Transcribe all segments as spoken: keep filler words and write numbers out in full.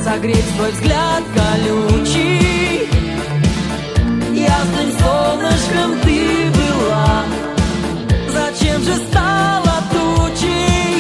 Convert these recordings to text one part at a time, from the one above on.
согреть твой взгляд колючий. Ясным солнышком ты была, зачем же стала тучей?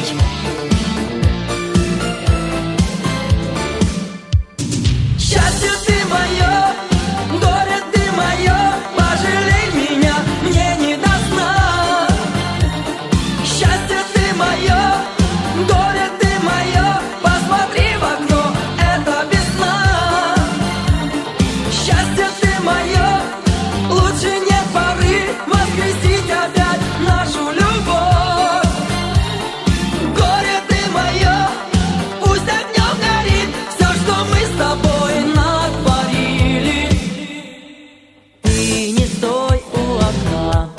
Счастье ты мое, горе ты мое, пожалей меня, мне не до сна. Счастье ты мое, горе ты мое, посмотри в окно, это весна. Счастье ты мое, лучше нет поры воскресить опять нашу любовь. Горе ты мое, пусть огнем горит все, что мы с тобой натворили. Ты не стой у окна,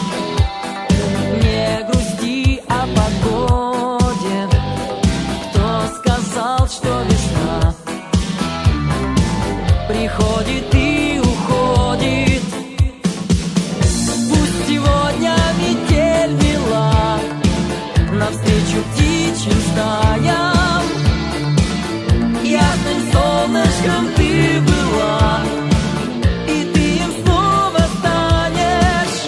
не грусти о погоде. Кто сказал, что весна приходит и уходит? Пусть сегодня метель мила навстречу птичьим стаям. Ясным солнышком ты была, и ты им снова станешь.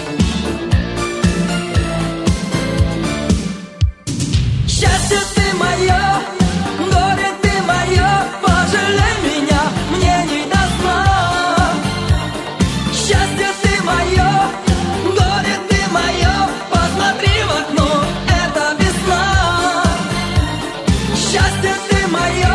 Счастье ты мое, горе ты мое, пожалей меня, мне не до сна. Счастье ты мое, горе ты мое, посмотри в окно, это весна. Счастье ты мое,